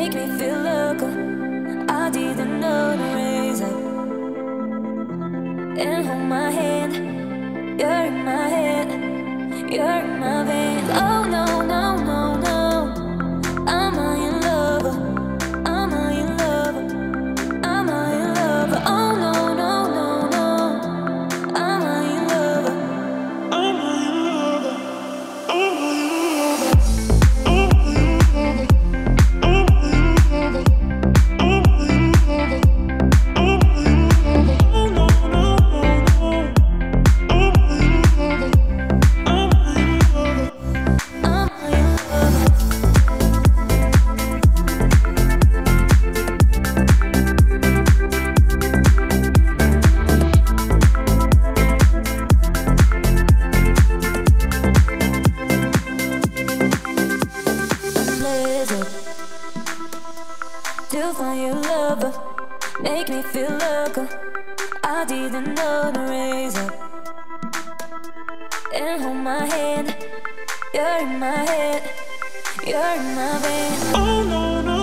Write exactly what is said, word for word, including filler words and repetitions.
make me feel local. I didn't know to raise up and hold my hand. You're in my head, you're in my veins. Oh no, no, no, no. I'm a your lover, I'm a your lover, I'm a your lover. Oh no, no, no, no. I'm a your lover, I'm a your lover, I'm a your lover. To find your lover, make me feel local. I didn't know to raise up and hold my hand. You're in my head, you're in my veins. Oh no, no.